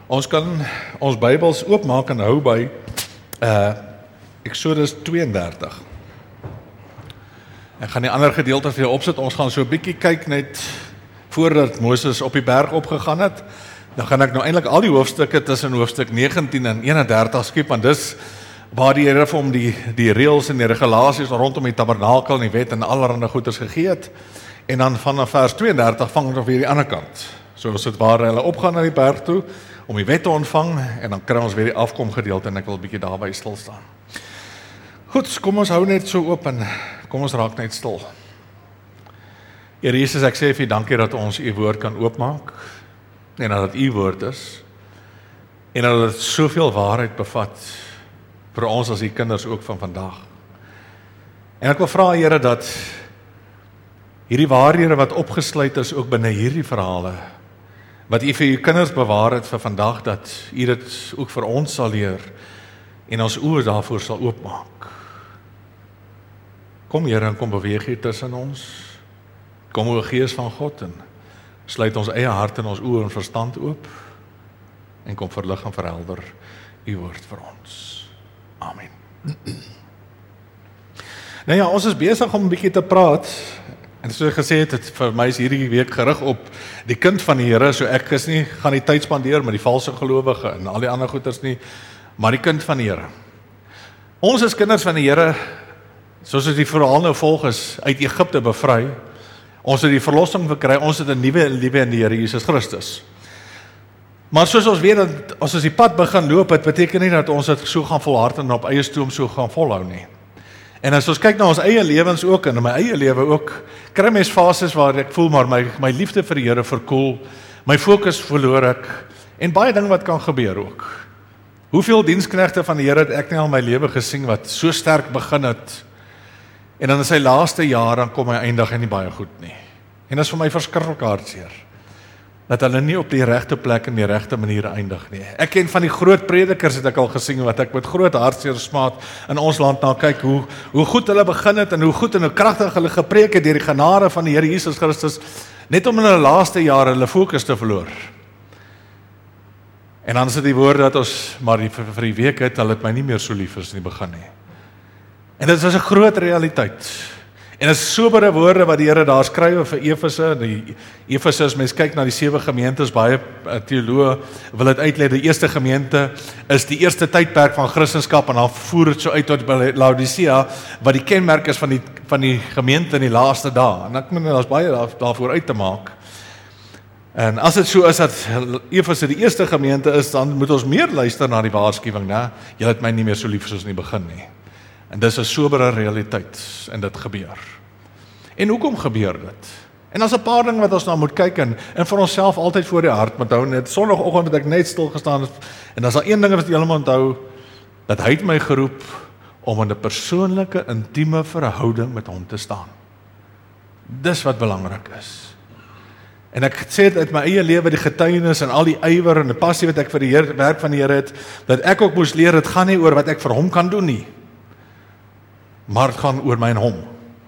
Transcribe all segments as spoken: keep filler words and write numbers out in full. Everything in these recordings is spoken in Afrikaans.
Ons kan ons Bybels oopmaak en hou by uh, Exodus tweeëndertig. Ek gaan die ander gedeelte vir jou opsit. Ons gaan so 'n bietjie kyk net voordat Moses op die berg opgegaan het. Dan gaan ek nou eintlik al die hoofstukke tussen hoofstuk negentien en eenendertig skiep, want dis waar die Here vir hom die, die reëls en die regulasies rondom die tabernakel en die wet en allerlei goeders gegee het. En dan vanaf vers tweeëndertig vang ons weer die ander kant. Soos dit waar hulle opgaan na die berg toe om die wet te ontvang, en dan kry ons weer die afkom gedeelte, en ek wil 'n bietjie daarby stil staan. Goed, kom ons hou net so oop en kom ons raak net stil. Here Jesus, ek sê vir U dankie dat ons U woord kan oopmaak, en dat dit U woord is, en dat dit soveel waarheid bevat, vir ons as U kinders ook van vandag. En ek wil vra, Here, dat hierdie waarhede wat opgesluit is ook binne hierdie verhale, wat U vir U kinders bewaar het vir vandag, dat U dit ook vir ons sal leer, en ons oë daarvoor sal oopmaak. Kom Here, en kom beweeg hier tussen ons. Kom o Gees van God, en sluit ons eie hart en ons oë en verstand oop, en kom verlig en verhelder U woord vir ons. Amen. Nou ja, ons is besig om 'n bietjie te praat, en soos ek gesê het, het vir my is hierdie week gerig op die kind van die Here, so ek is nie, gaan die tyd spandeer met die valse gelowige en al die ander goeters nie, maar die kind van die Here. Ons is kinders van die Here, soos as die verhaal nou volg is, uit Egipte bevry, ons het die verlossing verkry, ons het 'n nuwe lewe in die Here Jesus Christus. Maar soos ons weet, dat as ons die pad begin loop, het beteken nie dat ons dit so gaan volhard en op eie stoom so gaan volhou nie. En as ons kyk na ons eie lewens ook, en in my eie lewe ook, kry mens fases waar ek voel, maar my, my liefde vir die Here verkoel, my fokus verloor ek, en baie dinge wat kan gebeur ook. Hoeveel diensknegte van die Here het ek nie al my lewe gesien, wat so sterk begin het, en dan in sy laaste jaar, dan kom hy eindig en nie baie goed nie. En dit is vir my verskriklik hartseer, dat hulle nie op die regte plek en die regte manier eindig nie. Ek ken van die groot predikers het ek al gesien, wat ek met groot hartseer smaak in ons land na kyk, hoe, hoe goed hulle begin het, en hoe goed en hoe kragtig hulle gepreek het deur die genade van die Here Jesus Christus, net om in hulle laaste jare hulle fokus te verloor. En dan is dit die woord dat ons, maar die, vir, vir die week het, hulle het my nie meer so lief as in die begin nie. En dit was 'n groot realiteit. En dit is sobere woorde wat die Here daar skryf vir Efese. Die Efese, as mens kyk na die sewe gemeentes, baie teoloë wil dit uitlei. Die eerste gemeente is die eerste tydperk van Christendom, en dan voer dit so uit tot Laodicea, wat die kenmerk is van die, van die gemeente in die laaste dae. En ek meen, daar's baie daar, daarvoor uit te maak. En as dit so is dat Efese die eerste gemeente is, dan moet ons meer luister na die waarskuwing, né? Julle het my nie meer so lief soos in die begin nie. En dis 'n sobere realiteit, en dit gebeur. En hoekom gebeur dit? En daar's 'n paar dinge wat ons nou moet kyk, en, en vir onsself altyd voor die hart moet hou. Net sonoggend het ek net stil gestaan, en daar's al een ding wat jy moet onthou, dat hy het my geroep om in 'n persoonlike, intieme verhouding met hom te staan. Dis wat belangrik is. En ek sê dit uit my eie lewe, die getuienis en al die ywer en die passie wat ek vir die Heer, werk van die Here het, dat ek ook moes leer, dit gaan nie oor wat ek vir hom kan doen nie, maar het gaan oor my en hom.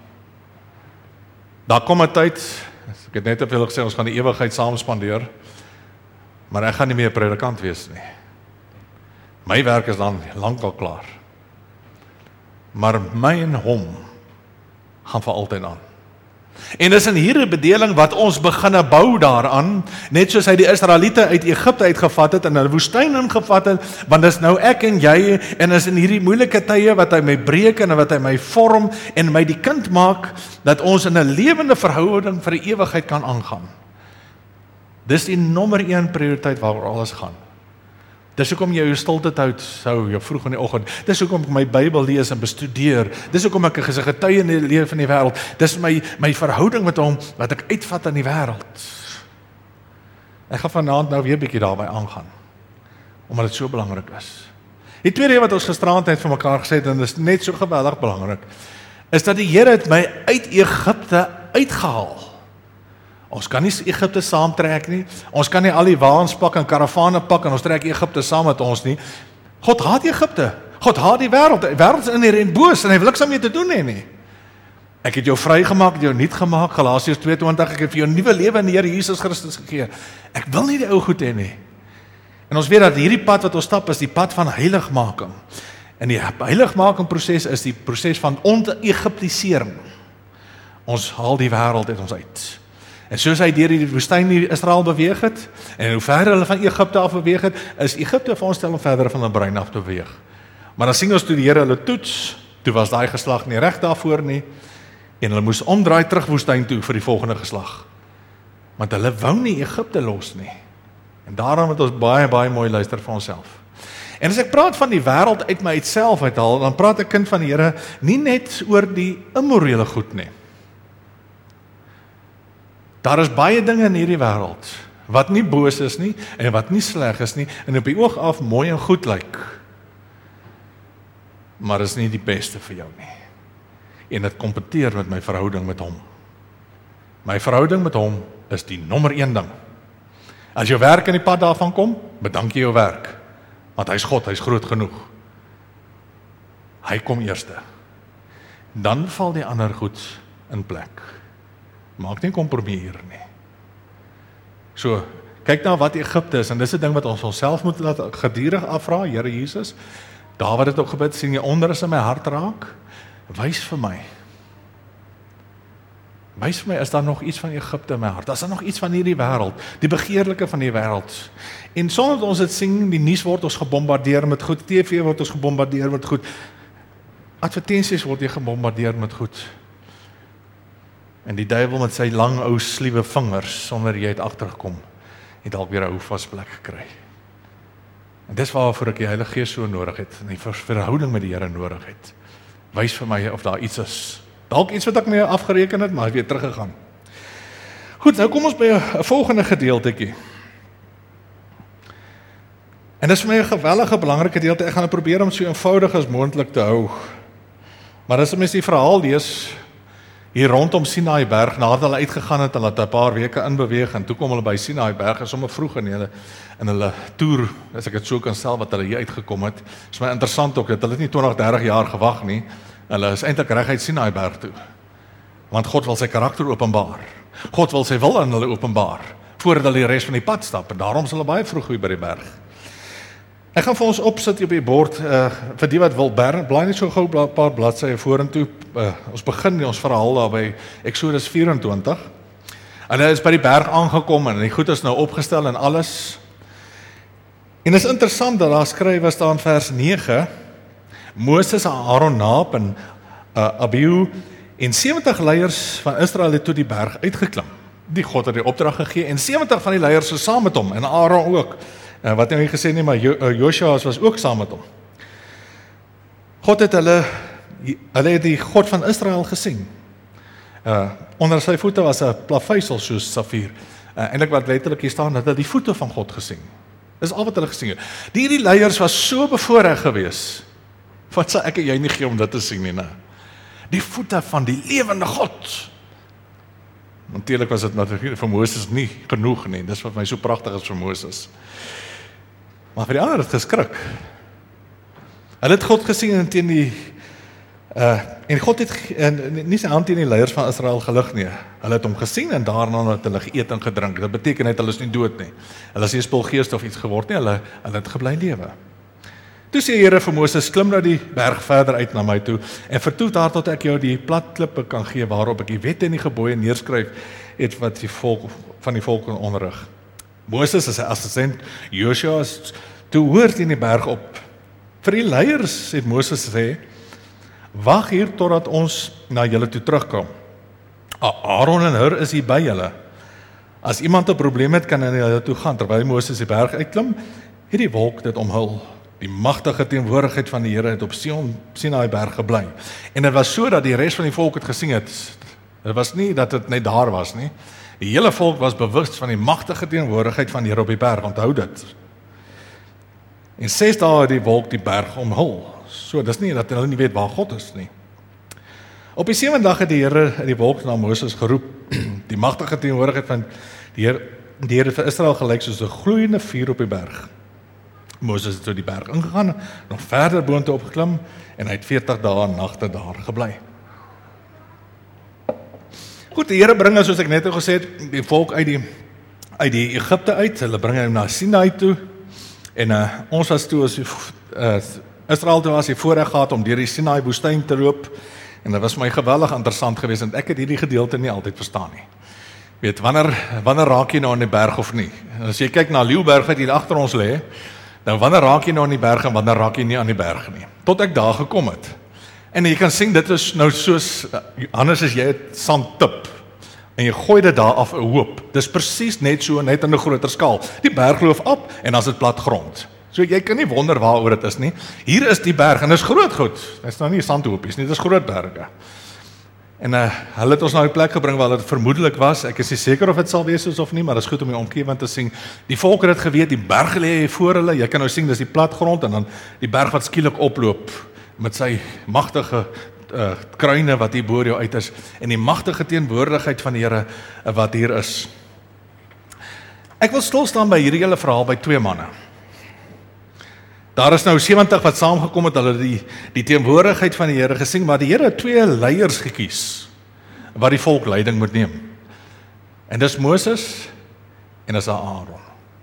Daar kom 'n tyd, ek het net te veel gesê, ons gaan die ewigheid saam spandeer, maar ek gaan nie meer predikant wees nie. My werk is dan lankal klaar. Maar my en hom gaan vir altyd aan. En dis in hierdie bedeling wat ons beginne bou daaraan, net soos hy die Israeliete uit Egipte uitgevat het en in die woestyn ingevat het, want dis nou ek en jy, en is in hierdie moeilike tye wat hy my breek en wat hy my vorm en my die kind maak, dat ons in 'n lewende verhouding vir die ewigheid kan aangaan. Dis die nommer een prioriteit waaroor alles gaan. Dis hoekom jy jou stilte houd, hou jou vroeg in die oggend. Dis hoekom ek my Bybel lees en bestudeer. Dis hoekom ek 'n getuie in die lewe van die wêreld. Dis my my verhouding met hom wat ek uitvat in die wêreld. Ek gaan vanaand nou weer 'n bietjie daarby aangaan, omdat dit so belangrik is. Die tweede wat ons gisteraand het vir mekaar gesê het, en dit is net so geweldig belangrik, is dat die Here het my uit Egipte uitgehaal. Ons kan nie Egipte saamtrek nie. Ons kan nie al die waans pak en karavane pak en ons trek Egipte saam met ons nie. God haat Egipte. God haat die wêreld. Die wêreld is in die en boos en hy wil niks daarmee te doen hê nie. Ek het jou vrygemaak, jou nuut gemaak, Galasiërs twee twintig, ek het vir jou 'n nuwe lewe in die Here Jesus Christus gegee. Ek wil nie die ou goed hê nie. En ons weet dat hierdie pad wat ons stap is die pad van heiligmaking. En die heiligmaking proses is die proses van ont-egiptisering. Ons haal die wêreld uit ons uit. En soos hy deur die woestyn in Israel beweeg het, en hoe verder hulle van Egipte af beweeg het, is Egipte vir ons stel om verder van hulle brein af te beweeg. Maar dan sien ons toe die Here hulle toets, toe was daai geslag nie reg daarvoor nie, en hulle moes omdraai terug woestyn toe vir die volgende geslag. Want hulle wou nie Egipte los nie. En daarom moet ons baie, baie mooi luister vir onsself. En as ek praat van die wêreld uit my uitself uithaal, dan praat ek kind van die Here nie net oor die immorele goed nie. Daar is baie dinge in hierdie wêreld wat nie boos is nie en wat nie sleg is nie en op die oog af mooi en goed lyk. Maar is nie die beste vir jou nie. En dit kompeteer met my verhouding met hom. My verhouding met hom is die nommer een ding. As jou werk in die pad daarvan kom, bedank jy jou werk. Want hy's God, hy's groot genoeg. Hy kom eerste. Dan val die ander goed in plek. Maak nie kompromie hier nie. So, kyk na wat Egipte is, en dis 'n ding wat ons onsself moet laat gedurig afvra, Here Jesus, daar wat dit ook gebid, sien jy onder is in my hart raak, wys vir my. Wys vir my, is daar nog iets van Egipte in my hart? Is daar nog iets van hierdie wêreld, die begeerlike van die wêreld? En sonder dat ons dit sien, die nuus word ons gebombardeer met goed, T V word ons gebombardeer met goed, advertensies word jy gebombardeer met goed. En die duiwel met sy lang ou sliewe vingers, sonder jy het agtergekom, het dalk weer 'n ou vasplek gekry. En dis waarvoor ek die Heilige Gees so nodig het, en die verhouding met die Here nodig het. Wys vir my of daar iets is. Dalk iets wat ek mee afgereken het, maar weer teruggegaan. Goed, nou kom ons by 'n volgende gedeeltetjie. En dis vir my 'n gewellige belangrike gedeelte. Ek gaan probeer om so eenvoudig as moontlik te hou. Maar as mens die verhaal lees hier rondom Sinaï berg, nadat hulle uitgegaan het, hulle het 'n paar weke inbeweeg en toe kom hulle by Sinaï berg, en sommer vroeg in hulle in hulle toer, as ek dit so kan stel wat hulle hier uitgekom het. Is my interessant ook dat hulle nie twintig, dertig jaar gewag nie. Hulle is eintlik reguit Sinaï berg toe. Want God wil sy karakter openbaar. God wil sy wil aan hulle openbaar voordat hulle die res van die pad stap, en daarom is hulle baie vroeg hier by die berg. Ek gaan vir ons opsit op die bord, uh, vir die wat wil bern, blaai net so gou 'n paar bladsye vorentoe. Uh, ons begin ons verhaal daar by Eksodus vyf-en-twintig. En hulle is by die berg aangekom en die goed is nou opgestel en alles. En dit is interessant dat daar skryf was daar in vers nege, Moses en Aaron Naab en uh, Abihu en sewentig leiers van Israel het toe die berg uitgeklim. Die God het die opdrag gegee en sewentig van die leiers was saam met hom en Aaron ook. Uh, wat nou nie gesê nie, maar Joshua was ook saam met hom. God het hulle, hulle het die God van Israel gesien. Uh, onder sy voete was 'n plaveisel soos safier. Uh, eintlik wat letterlik hier staan, dat hulle die voete van God gesien. Dis al wat hulle gesien het. Die hierdie leiers was so bevoorreg geweest. Wat sê ek en jy nie gee om dit te sien nie, nou? Die voete van die lewende God. Natuurlik was dit natuurlik vir Moses nie genoeg nie. Dis wat my so pragtig is vir Moses. Maar vir die ander het geskrik. Hulle het God gesien en teen die uh, en God het en nie sy hand teen die leiers van Israel gelig nie. Hulle het hom gesien en daarna het hulle geëet en gedrink. Dit beteken net hulle is nie dood nie. Hulle is nie spulgees of iets geword nie. Hulle hulle het gebly lewe. Toe sê die Here vir Moses, klim nou die berg verder uit na my toe en vertoef daar tot ek jou die plat klippe kan gee waarop ek die wette en die gebooie neerskryf het wat die volk van die volk onderrig. Moses is sy assistent, Joshua is toe hoor teen die berg op. Vir die leiers het Moses gesê, wag hier totdat ons na julle toe terugkom. Aaron en Hur is hier by julle. As iemand 'n probleem het, kan hy na hulle toe gaan. Terwyl Moses die berg uitklim, het die wolk dit omhul. Die magtige teenwoordigheid van die Here het op Sion, Sinaï berg gebly. En dit was so dat die res van die volk het gesien het. Dit was nie dat dit net daar was nie. Die hele volk was bewus van die magtige teenwoordigheid van die Here op die berg, onthou dit. En ses dae het die wolk die berg omhul. So, dis nie dat hulle nie weet waar God is nie. Op die sewende dag het die Here in die wolk na Moses geroep. Die magtige teenwoordigheid van die Here, die Here vir Israel gelyk soos 'n gloeiende vuur op die berg. Moses het toe die berg ingegaan, nog verder boontoe opgeklim en hy het veertig dae en nagte daar gebly. Goed, die Here bring, soos ek net al gesê het, die volk uit die uit die Egipte uit. Hulle bring hom na Sinaï toe. En uh, ons was toe as uh, Israel toe was die voorreg gehad om deur die Sinai woestyn te loop. En dit was my geweldig interessant geweest want ek het hierdie gedeelte nie altyd verstaan nie. Weet, wanneer wanneer raak jy nou aan die berg of nie? En as jy kyk na Leeuberg wat hier agter ons lê, dan wanneer raak jy nou aan die berg en wanneer raak jy nie aan die berg nie? Tot ek daar gekom het. En jy kan sien dit is nou soos anders as jy 'n sandtip en jy gooi dit daar af 'n hoop. Dis presies net so net in 'n groter skaal. Die berg loof op en dan is dit plat grond. So jy kan nie wonder waaroor dit is nie. Hier is die berg en dit is groot goed. Dit is nou nie sandhoopies nie, dit is groot berge. En uh, hulle het ons na 'n plek gebring waar dit vermoedelik was. Ek is nie seker of dit sal wees soos of nie, maar dit is goed om die omgewing te sien. Die volk het dit geweet, die berg lê voor hulle. Jy kan nou sien dis die plat grond en dan die berg wat skielik oploop met sy magtige uh, kruine wat hier bo jou uit is en die magtige teenwoordigheid van die Here uh, wat hier is. Ek wil stil staan by hierdie hele verhaal by twee manne. Daar is nou sewentig wat saamgekom het, hulle die die teenwoordigheid van die Here gesien, maar die Here het twee leiers gekies wat die volk leiding moet neem. En dis Moses en dis Aaron.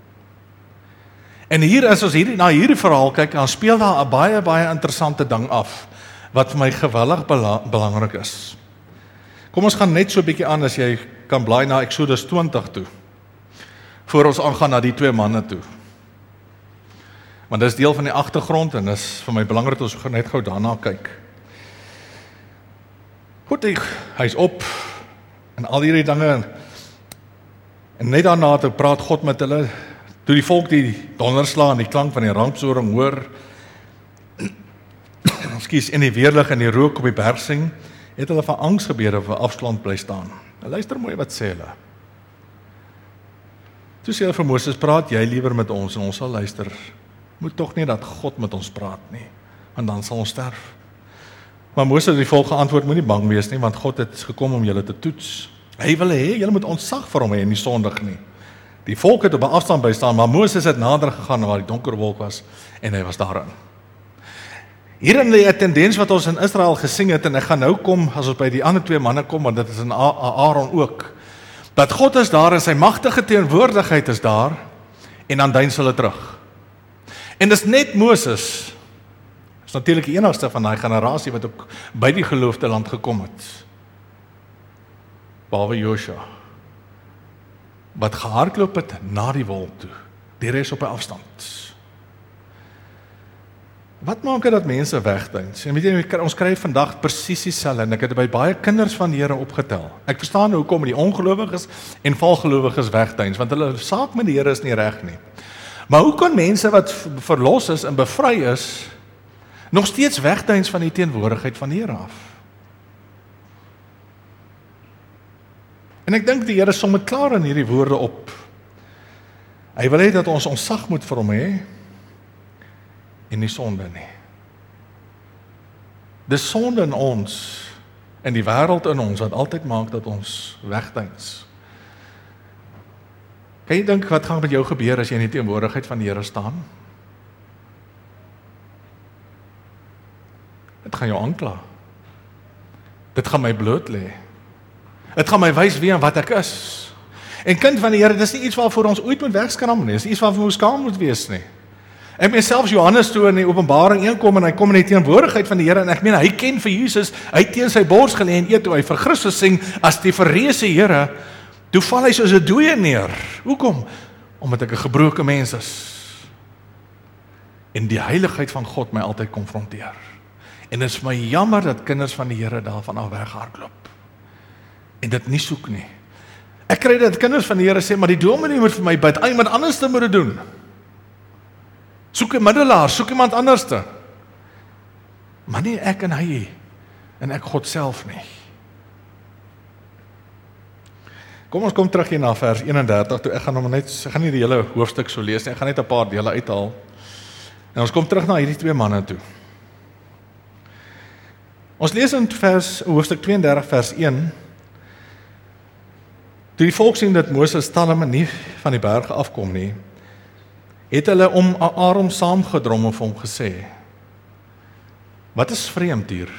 En hier as ons hierdie na hierdie verhaal kyk, dan speel daar 'n baie baie interessante ding af wat vir my geweldig bela- belangrik is. Kom ons gaan net so 'n bietjie aan as jy kan blaai na Eksodus twintig toe. Voor ons aangaan na die twee manne toe. Want dit is deel van die agtergrond en dis vir my belangrik dat ons net gou daarna kyk. Goed, hy, hy is op en al hierdie dinge en net daarna toe praat God met hulle, toe die volk die donderslae en die klank van die rampsoring hoor, ekskuus, en die weerlig en die rook op die berg sien, het hulle van angsgebede vir afstand bly staan. Nou, luister mooi wat sê hulle. Toe sê hulle vir Moses, praat jy liewer met ons en ons sal luister. Moet tog nie dat God met ons praat nie, want dan sal ons sterf. Maar Moses het die volk geantwoord, moenie bang wees nie, want God het gekom om julle te toets. Hy wil hê, julle moet ontzag vir hom hê en nie sondig nie. Die volk het op 'n afstand by staan, maar Moses het nader gegaan waar die donker wolk was en hy was daarin. Hierin lê 'n tendens wat ons in Israel gesien het en ek gaan nou kom as ons by die ander twee manne kom, want dit is in Aaron ook. Dat God is daar en sy magtige teenwoordigheid is daar en dan deins hulle terug. En dis net Moses, is natuurlik die enigste van daai generasie wat ook by die geloofde land gekom het. Behalwe Joshua, wat gehardloop het na die wolk toe, die res op 'n afstand. Wat maak dit dat mense wegdeins? En weet jy, ons kry vandag presies dieselfde en ek het by baie kinders van die Here opgetel. Ek verstaan hoekom die ongelowiges en valgelowiges wegdeins, want hulle saak met die Here is nie reg nie. Maar hoe kan mense wat verlos is en bevry is, nog steeds wegdeins van die teenwoordigheid van die Here af? En ek dink die Here som dit klaar in hierdie woorde op. Hy wil hê dat ons ontzag moet vir hom hê en nie sonde nie. Dis sonde in ons en die wêreld in ons wat altyd maak dat ons wegdeins. Kan jy dink wat gaan met jou gebeur as jy in die teenwoordigheid van die Here staan? Dit gaan jou aankla. Dit gaan my bloot lê. Dit gaan my wys wie en wat ek is. En kind van die Here, dis nie iets waarvoor ons ooit moet wegskram nie. Dis iets waarvoor ons skaam moet wees nie. Ek meen selfs Johannes toe in die Openbaring een kom en hy kom in die teenwoordigheid van die Here en ek meen hy ken vir Jesus, hy het teen sy bors gelê en eet toe hy vir Christus sing as die verreëse Here. Toe val hy soos 'n dooie neer. Hoekom? Omdat ek 'n gebroke mens is. En die heiligheid van God my altyd konfronteer. En dit is my jammer dat kinders van die Here daarvan af weghardloop. En dit nie soek nie. Ek kry dat kinders van die Here sê, maar die dominee moet vir my bid. Iemand anders te moet dit doen. Soek 'n middelaar, soek iemand anders te. Maar nie ek en hy en ek God self nie. Kom ons kom terug hier na vers eenendertig toe. Ek gaan hom net ek gaan nie die hele hoofstuk so lees nie. Ek gaan net 'n paar dele uithaal. En ons kom terug na hierdie twee manne toe. Ons lees in vers hoofstuk twee en dertig vers een. Toe die volk sien dat Moses stamme nie van die berge afkom nie, het hulle om Aaron saamgedrom en vir hom gesê: Wat is vreemd hier?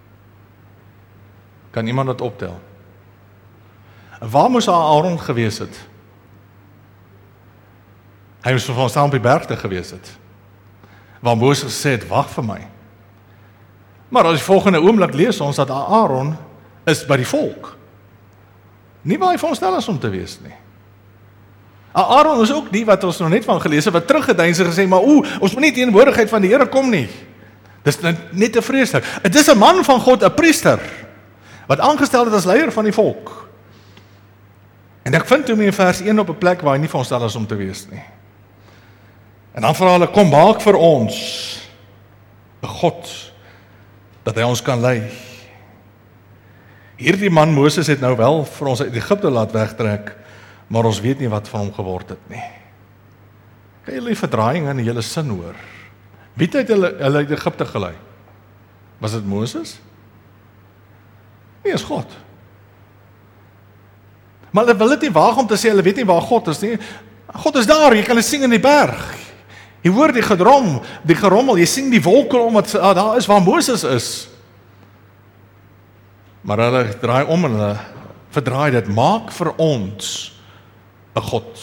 Kan iemand dit optel? Waar moes Aaron gewees het? Hy moes van staan op die berg te gewees het, waar Moses gesê het, wag vir my. Maar as die volgende oomblik lees ons dat Aaron is by die volk. Nie waar hy veronderstel is om te wees nie. Aaron is ook nie wat ons nog net van gelees het, wat teruggedeins en gesê, maar oe, ons moet nie die teenwoordigheid van die Here kom nie. Dis net te vreeslik. Dit is 'n man van God, 'n priester, wat aangestel het as leier van die volk. En ek vind hom in vers een op 'n plek waar hy nie veronderstel is om te wees nie. En dan vra hulle, kom maak vir ons 'n God, dat hy ons kan lei. Hierdie man Moses het nou wel vir ons uit Egipte laat wegtrek, maar ons weet nie wat van hom geword het nie. Kan julle die verdraaiing in die hele sin hoor? Wie het hulle, hulle uit Egipte gelei? Was dit Moses? Nee, is God. Maar hulle wil dit nie waag om te sê, hulle weet nie waar God is nie. God is daar, jy kan dit sien in die berg. Jy hoor die gedrom, die gerommel, jy sien die wolke om, wat ah, daar is waar Moses is. Maar hulle draai om en hulle verdraai dit, maak vir ons 'n God.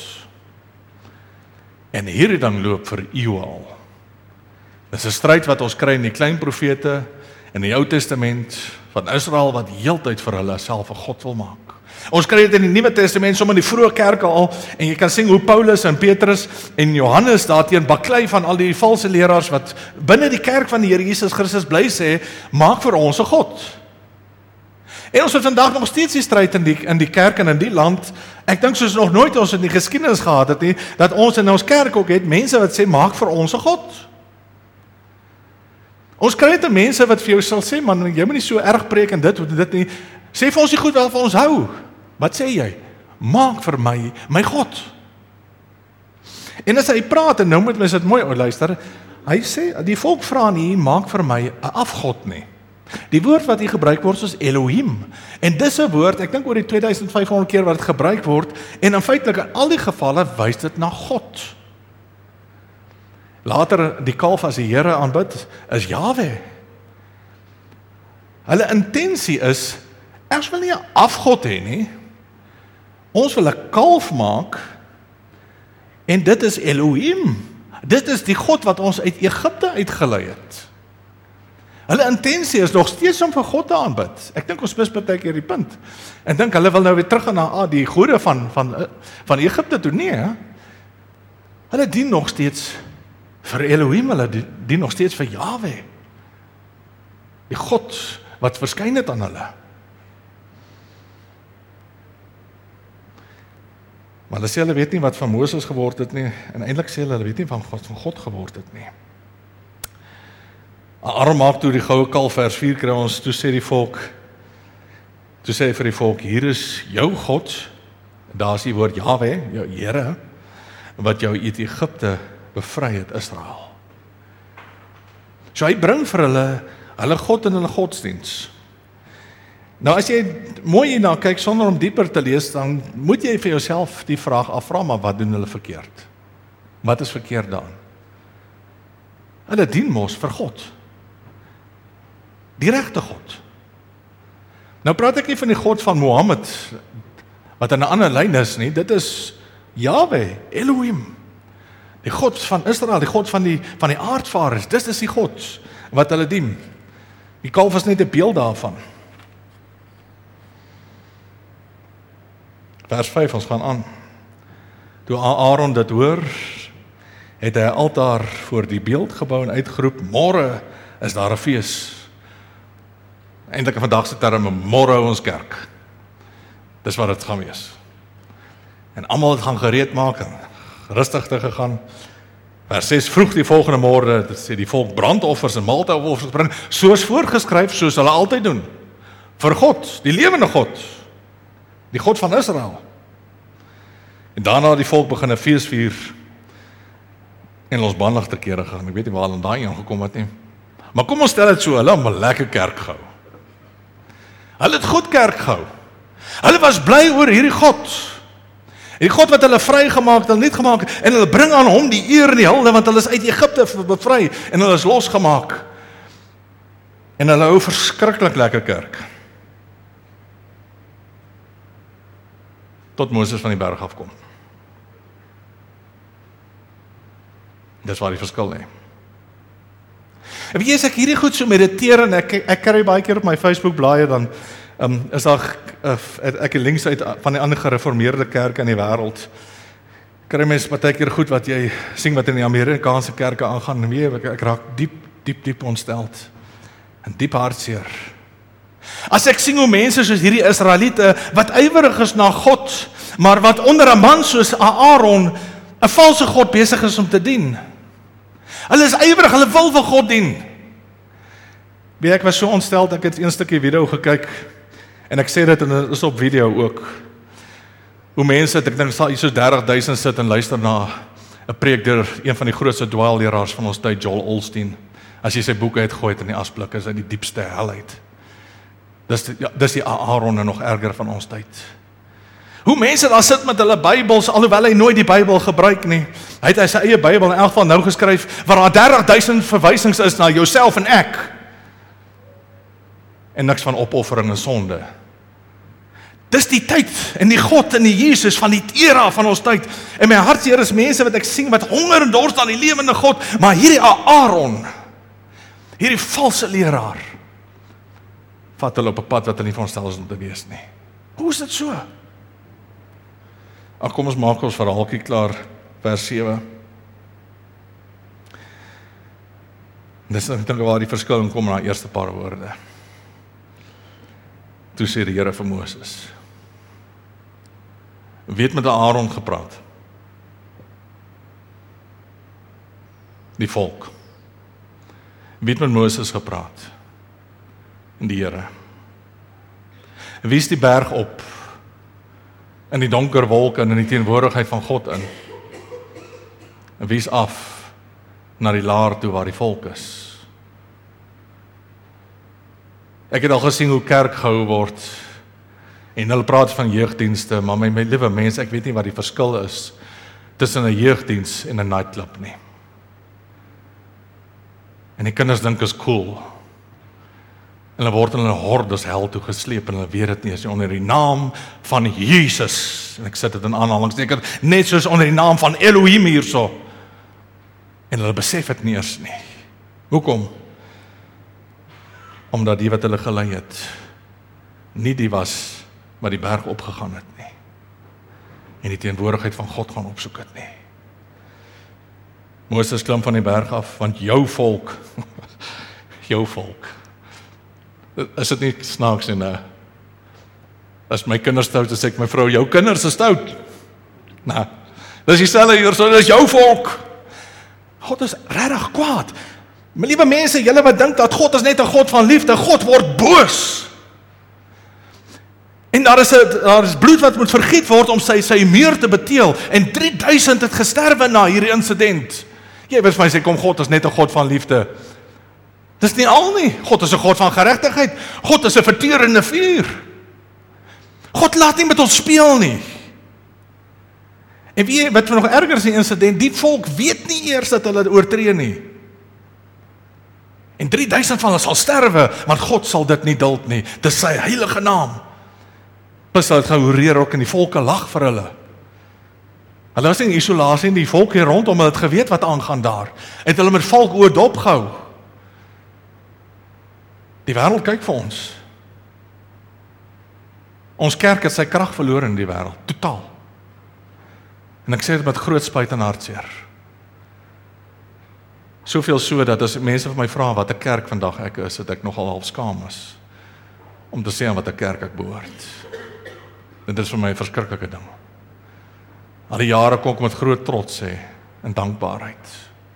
En hierdie ding loop vir eeue al. Dis 'n stryd wat ons kry in die klein profete, in die Ou Testament, van Israel, wat heeltyd vir hulle self 'n God wil maak. Ons kry dit in die Nuwe Testament, sommer in die vroeë kerke al, en jy kan sien hoe Paulus en Petrus en Johannes daarteen baklei van al die valse leraars, wat binne die kerk van die Here Jesus Christus bly sê, maak vir ons 'n God. En ons het vandag nog steeds die stryd in die, in die kerk en in die land. Ek dink soos nog nooit ons in die geskiedenis gehad het nie, dat ons in ons kerk ook het mense wat sê, maak vir ons 'n God. Ons kry dit mense wat vir jou sal sê, man, jy moet nie so erg preek en dit, dit nie. Sê vir ons die goed wat vir ons hou. Wat sê jy? Maak vir my, my God. En as hy praat, en nou moet mens dit mooi luister, hy sê, die volk vra nie, maak vir my 'n afgod nie. Die woord wat hier gebruik word is Elohim. En dis 'n woord, ek dink oor die twee duisend vyf honderd keer wat dit gebruik word, en in feitelik in al die gevalle wys dit na God. Later die kalf as die Here aanbid, is Jahwe. Hulle intensie is, ons wil nie 'n afgod hê nie. Ons wil 'n kalf maak, en dit is Elohim. Dit is die God wat ons uit Egipte uitgelei het. Hulle intensie is nog steeds om vir God te aanbid. Ek dink ons mis baie keer die punt. Ek dink hulle wil nou weer terug na ah, die gode van, van, van Egipte toe. Nee, he? Hulle dien nog steeds vir Elohim, hulle dien nog steeds vir Jahwe. Die God wat verskyn het aan hulle. Maar hulle sê hulle weet nie wat van Moses geword het nie, en eintlik sê hulle, hulle weet nie van God, van God geword het nie. Aaron maak toe die goue kalf, vers vier kry ons, toe sê die volk, toe sê hy vir die volk, hier is jou God, daar is die woord Jahwe, jou Here, wat jou uit Egipte bevry het, Israel. So hy bring vir hulle, hulle God en hulle godsdiens. Nou as jy mooi hierna kyk, sonder om dieper te lees, dan moet jy vir jouself die vraag afvra, maar wat doen hulle verkeerd? Wat is verkeerd daarin? Hulle dien mos vir God. Die regte God. Nou praat ek nie van die God van Mohammed, wat in 'n ander lyn is nie, dit is Jahwe, Elohim. Die God van Israel, die God van die, van die aardvarers, dis is die God wat hulle dien. Die kalf is net 'n beeld daarvan. Vers vyf, ons gaan aan. Toe Aaron dit hoor, het hy 'n altaar voor die beeld gebou en uitgeroep, môre is daar 'n fees. Eintlik in vandag se terme, môre hou ons kerk. Dis wat dit gaan wees. En almal het gaan gereed maak en rustig te gegaan. Vers ses, vroeg die volgende môre, dit sê die volk brandoffers en maaltydoffers bring, soos voorgeskryf, soos hulle altyd doen. Vir God, die lewende God, die God van Israel. En daarna het die volk begin 'n fees vier en ons bandig te kere gaan. Ek weet nie waar hulle daai aangekom het nie. Maar kom ons stel dit so, hulle het 'n lekker kerk gehou. Hulle het goed kerk gehou. Hulle was bly oor hierdie God. Die God wat hulle vrygemaak het, hulle net gemaak het, en hulle bring aan hom die eer en die hulde, want hulle is uit Egipte bevry, en hulle is losgemaak. En hulle hou verskriklik lekker kerk. Tot Moses van die berg afkom. Dis waar die verskil lê. En weet jy, as ek hierdie goed so mediteer en ek ek kry baie keer op my Facebook blaai dan um, is daar uh, ek links uit van die ander gereformeerde kerke in die wêreld. Kry mens baie keer goed wat jy sien wat in die Amerikaanse kerke aangaan. En weet, ek, ek raak diep, diep, diep ontsteld. En diep hartseer. As ek sien hoe mense soos hierdie Israeliete, wat ywerig is na God, maar wat onder 'n man soos Aaron, 'n valse God besig is om te dien. Hulle is ywerig, hulle wil vir God dien. Weet ek was so ontsteld, ek het een stukkie video gekyk, en ek sê dit, en dit is op video ook, hoe mense, ek dink sal hier so dertig duisend sit en luister na 'n preek deur een van die grootste dwaalleraars van ons tyd, Joel Osteen. As jy sy boeke uitgooi het in die asblik, is hy die diepste hel uit. Dis die, ja, dis die Aaron en nog erger van ons tyd. Hoe mense daar sit met hulle Bybels, alhoewel hy nooit die Bybel gebruik nie. Hy het hy sy eie Bybel in elk geval nou geskryf, waar daar dertig duisend verwysings is na jouself en ek. En niks van opoffering en sonde. Dis die tyd, en die God en die Jesus van die era van ons tyd. En my hartseer is mense wat ek sien, wat honger en dorst aan die lewende God, maar hierdie Aaron, hierdie valse leraar, vat hulle op 'n pad wat hulle nie van stel is om te wees nie. Hoe is dit so? Ag, kom ons maak ons verhaaltjie klaar, vers sewe. Dis ek dink waar die verskil in kom na die eerste paar woorde. Toe sê die Here vir Moses, wie het met Aaron gepraat? Die volk. Wie het met Moses gepraat? En die Here. Wie is die berg op? In die donker wolke en in die teenwoordigheid van God in? En wie is af na die laar toe waar die volk is? Ek het al gesien hoe kerk gehou word en hulle praat van jeugdienste, maar my, my liewe mense, ek weet nie wat die verskil is tussen 'n jeugdiens en 'n nightclub nie. En die kinders dink is cool. En hulle word in hulle hordes hel toe gesleep en hulle weet dit nie, is onder die naam van Jesus. En ek sit dit in aanhalingstekens, net soos onder die naam van Elohim hierso. En hulle besef dit nie eers nie. Hoekom? Omdat die wat hulle gelei het, nie die was wat die berg opgegaan het nie. En die teenwoordigheid van God gaan opsoek het nie. Moses klim van die berg af, want jou volk, jou volk, is dit nie snaaks en uh, as my kinders stout, dan sê ek my vrou, jou kinders is stout. Nou, dis dieselfde hier, so dis jou volk. God is regtig kwaad. My liewe mense, julle wat dink dat God is net 'n God van liefde, God word boos. En daar is, a, daar is bloed wat moet vergiet word om sy, sy muur te beteel. En drie duisend het gesterwe na hierdie incident. Jy weet vir my sê, kom, God is net 'n God van liefde. Dis nie al nie. God is 'n God van geregtigheid. God is 'n verterende vuur. God laat nie met ons speel nie. En wie wat nog erger is die incident, die volk weet nie eers dat hulle oortree nie. En drie duisend van hulle sal sterwe, want God sal dit nie duld nie. Dis sy heilige naam. Plus hulle het gehoreer ook en die volke lag vir hulle. Hulle was nie in isolasie, die volk hier rondom hulle het geweet wat aangaan daar. Het hulle met volk oor dop gehou. Die wêreld kyk vir ons. Ons kerk het sy krag verloor in die wêreld, totaal. En ek sê dit met groot spyt en hartseer. Soveel so dat as mense vir my vra wat 'n kerk vandag ek is, dat ek nogal half skaam is om te sê aan wat 'n kerk ek behoort. Dit is vir my 'n verskriklike ding. Al die jare kon ek met groot trots sê en dankbaarheid.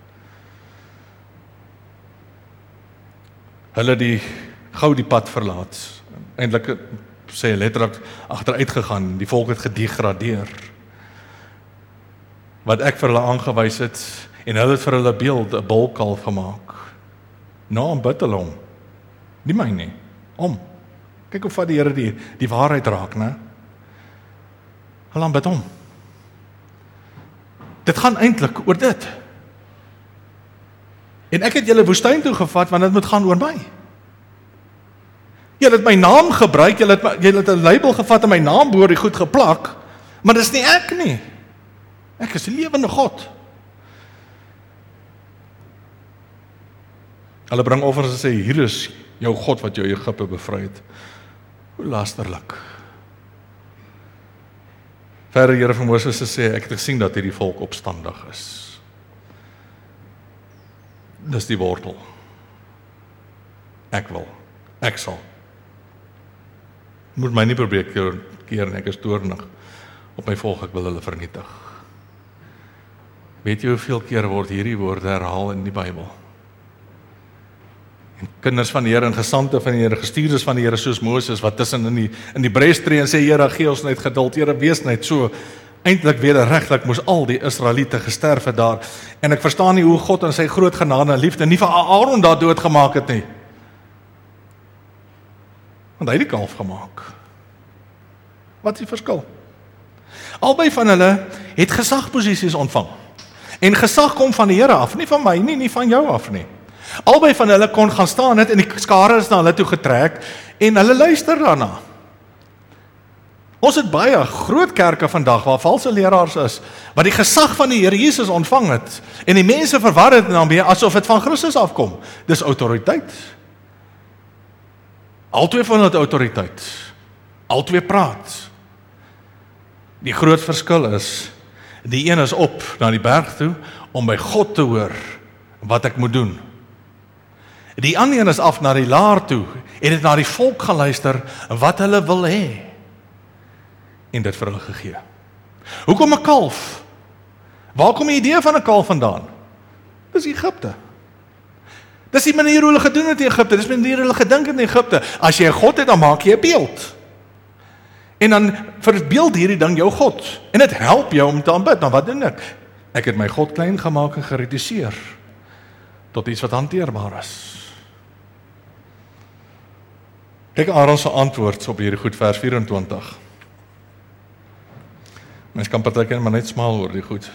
Hulle die gou die pad verlaat. Eintlik sê letterlik agteruit gegaan, die volk het gedegradeer. Wat ek vir hulle aangewys het, en hulle het vir hulle beeld 'n bulkalf gemaak. Nou aanbid hulle hom. Nie my nie, om. Kyk hoe vat die Here die, die waarheid raak, né? Hulle aanbid hom. Dit gaan eintlik oor dit. En ek het julle woestyn toe gevat, want dit moet gaan oor my. Julle het my naam gebruik, julle het, julle het 'n label gevat en my naam behoor die goed geplak, maar dis nie ek nie. Ek is die lewende God. Hulle bring offers en sê, hier is jou God wat jou Egipte bevry het. Hoe lasterlik. Verder Here van Moses sê, ek het gesien dat hierdie volk opstandig is. Dis die wortel. Ek wil, ek sal. Moet my nie probeer keer en ek is toornig op my volk, ek wil hulle vernietig. Weet jy hoeveel keer word hierdie woorde herhaal in die Bybel? En kinders van die Here en gesandte van die Here, gestuurdes van die Here soos Moses, wat tussen in die, in die bres tree en sê, Here, gee ons net geduld, Here, wees net so, eintlik wederregtelik moes al die Israeliete gesterf het daar, en ek verstaan nie hoe God in sy groot genade en liefde nie vir Aaron daar doodgemaak het nie. Want hy het die kalf gemaak. Wat is die verskil? Albei van hulle het gesagposisies ontvang. En gesag kom van die Here af, nie van my nie, nie van jou af nie. Albei van hulle kon gaan staan het en die skare is na hulle toe getrek en hulle luister daarna. Ons het baie groot kerke vandag waar valse leraars is, wat die gesag van die Here Jesus ontvang het en die mense verwar het daarmee asof dit van Christus afkom. Dis autoriteit. Altwee van hulle het autoriteit. Altwee praat. Die groot verskil is, die een is op na die berg toe om by God te hoor wat ek moet doen. Die ander een is af na die laar toe en het na die volk geluister wat hulle wil hê en dit vir hulle gegee. Hoekom 'n kalf? Waar kom die idee van 'n kalf vandaan? Dis Egipte. Dis die manier hoe hulle gedoen het in Egipte, dis die manier hoe hulle gedink het in Egipte. As jy 'n God het, dan maak jy 'n beeld. En dan verbeeld hierdie ding jou God. En dit help jou om te aanbid. Nou wat doen ek? Ek het my God klein gemaak en gereduseer tot iets wat hanteerbaar is. Kyk Aaron se antwoord op hierdie goed, vers vyf-en-twintig. Mens kan partykeer maar net smaal oor die goed.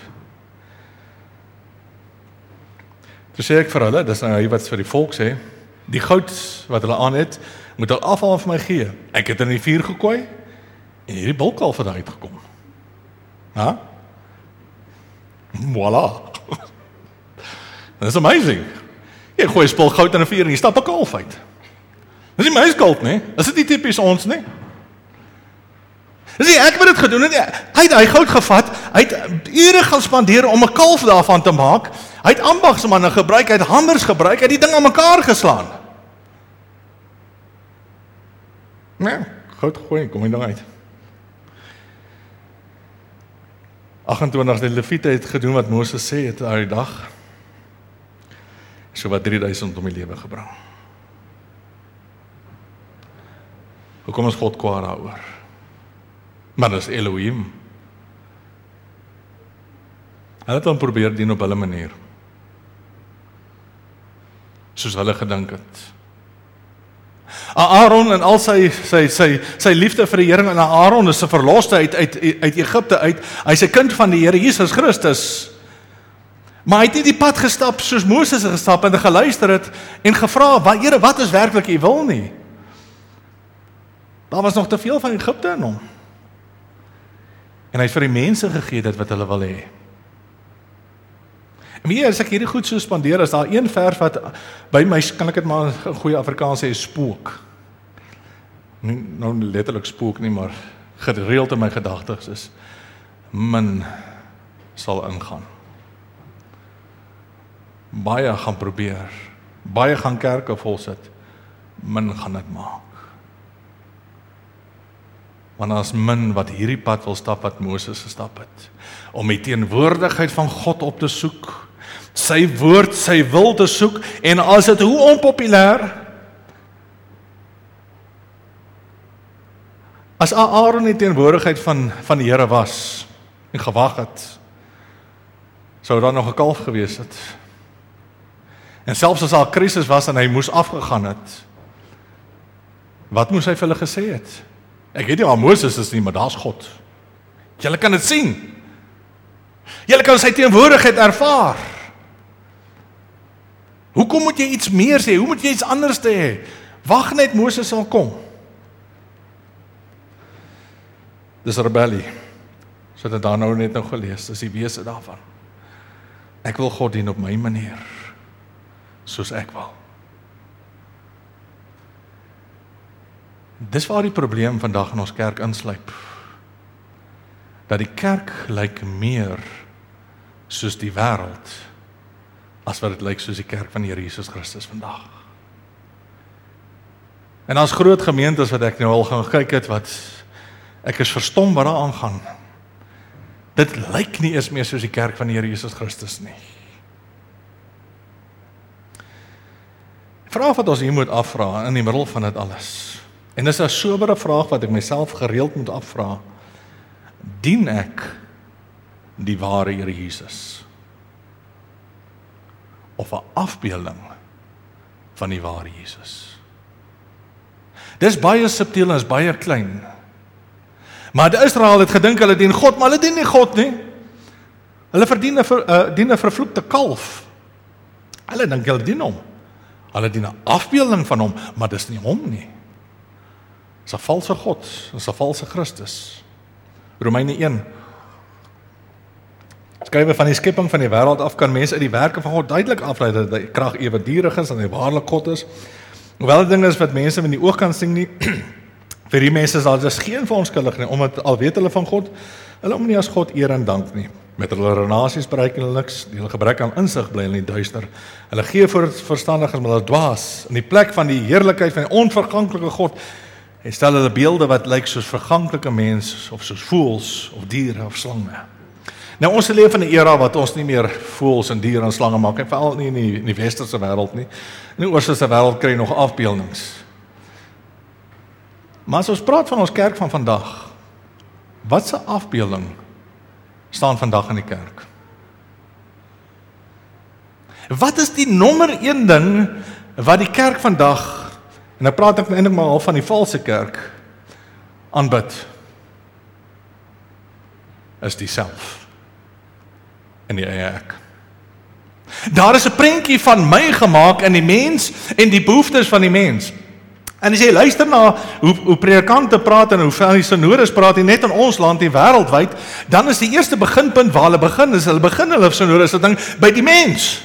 Toe sê ek vir hulle, dis nou hy wat vir die volk sê, die goud wat hulle aan het, moet hulle afhaal vir my gee. Ek het in die vuur gekooi, en hierdie bulkalf het uitgekom. Ha? Voila. That's amazing. Jy gooi 'n spul goud in 'n vuur en jy stap 'n kalf uit. Dis nie my skuld nie. Is dit nie tipies ons nie? Dis nie ek wat dit gedoen het nie. Hy het hy goud gevat, hy het ure gaan spandeer om 'n kalf daarvan te maak. Hy het ambagsmanne gebruik, hy het hamers gebruik, hy het die ding aan mekaar geslaan. Nee, goud gooi, kom hy dan uit. agt-en-twintig, die Lewiete het gedoen wat Moses sê het daai dag. So wat drie duisend om die lewe gebring. Hoekom is God kwaad daaroor? Maar dis Elohim. Hulle het dan probeer dien op hulle manier. Soos hulle gedink het. Aaron en al sy sy sy sy liefde vir die Here en Aaron is 'n verloste uit uit uit Egipte uit. Hy's 'n kind van die Here Jesus Christus. Maar hy het nie die pad gestap soos Moses gestap en geluister het en gevra, "Wat Here, wat is werklik u wil nie?" Daar was nog te veel van Egipte in hom. En hy het vir die mense gegee dit wat hulle wil hê. En wie as ek hierdie goed so spandeer, is daar een vers wat by my, kan ek dit maar 'n goeie Afrikaans sê, spook. Nie nou letterlik spook nie, maar gereeld in my gedagtes is, min sal ingaan. Baie gaan probeer, baie gaan kerke volsit, min gaan dit maak. Want as min wat hierdie pad wil stap wat Moses gestap het, om die teenwoordigheid van God op te soek, sy woord, sy wil te soek, en as dit hoe onpopulêr, as Aaron die teenwoordigheid van, van die Here was, en gewag het, sou daar nog 'n kalf gewees het. En selfs as daar 'n krisis was en hy moes afgegaan het, wat moes hy vir hulle gesê het? Ek weet nie waar Moses is nie, maar daar's God. Julle kan dit sien. Julle kan sy teenwoordigheid ervaar. Hoekom moet jy iets meer sê? Hoe moet jy iets anders te hê? Wag net, Moses sal kom. Dis rebellie. So het daar nou net nou gelees, dis die wese daarvan. Ek wil God dien op my manier, soos ek wil. Dis waar die probleem vandag in ons kerk insluip. Dat die kerk lyk meer soos die wêreld, as wat dit lyk soos die kerk van die Here Jesus Christus vandag. En as groot gemeentes wat ek nou al gaan kyk het, wat ek is verstom wat daar aangaan. Dit lyk nie eens meer soos die kerk van die Here Jesus Christus nie. Vraag wat ons hier moet afvra in die middel van dit alles. En dis 'n sobere vraag wat ek myself gereeld moet afvra. Dien ek die ware Here Jesus? Of 'n afbeelding van die ware Jesus? Dis baie subtiel en is baie klein. Maar die Israel het gedink hulle dien God, maar hulle dien nie God nie. Hulle verdien 'n ver, uh, dien 'n vervloekte kalf. Hulle dink hulle dien hom. Hulle dien 'n afbeelding van hom, maar dis nie hom nie. Dis 'n valse God, dis 'n valse Christus. Romeine een. Skrywe van die skepping van die wêreld af kan mense uit die werke van God duidelik aflei dat die krag ewigdurig is en hy waarlik God is. Hoewel dit dinge is wat mense met die oog kan sien nie, vir die mense is daar dus geen verontskuldiging nie, omdat al weet hulle van God, hulle om nie as God eer en dank nie. Met hulle renasies bereik hulle niks, die hulle gebrek aan insig bly in die duister. Hulle gee voor verstandiges, maar hulle dwaas. In die plek van die heerlikheid van die onverganklike God, hy stel hulle beelde wat lyk soos verganklike mense, of soos voëls, of diere, of slange. Nou ons leef in 'n era wat ons nie meer voëls en diere en slange maak, en veral nie in die, in die westerse wêreld nie. In die oosterse wêreld kry nog afbeeldings. Maar as ons praat van ons kerk van vandag, wat 'n afbeelding staan vandag in die kerk? Wat is die nommer een ding wat die kerk vandag, en nou praat ek eintlik maar al van die valse kerk, aanbid? Is die self. In die eie ek. Daar is 'n prentjie van my gemaak in die mens en die behoeftes van die mens. En as jy luister na hoe, hoe predikante praat en hoe van die sinodes praat, net in ons land en wêreldwyd, dan is die eerste beginpunt waar hulle begin, is hulle begin hulle sinodes ding by die mens.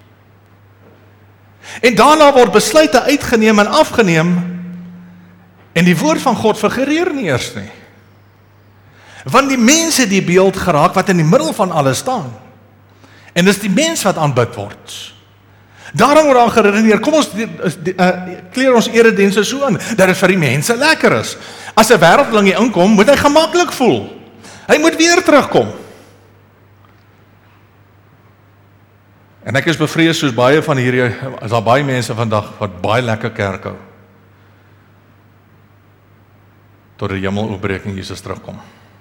En daarna word besluite uitgeneem en afgeneem, en die woord van God figureer nie eers nie. Want die mens het die beeld geraak wat in die middel van alles staan. En dis die mens wat aanbid word. Daarom word daar geredeneer, kom ons uh, kleer ons eredienste so in, dat dit vir die mense lekker is. As 'n wêreldling hier inkom, moet hy gemaklik voel. Hy moet weer terugkom. En ek is bevrees soos baie van hierdie, is daar baie mense vandag wat baie lekker kerk hou. Tot die hemel oopbreek en Jesus terugkom.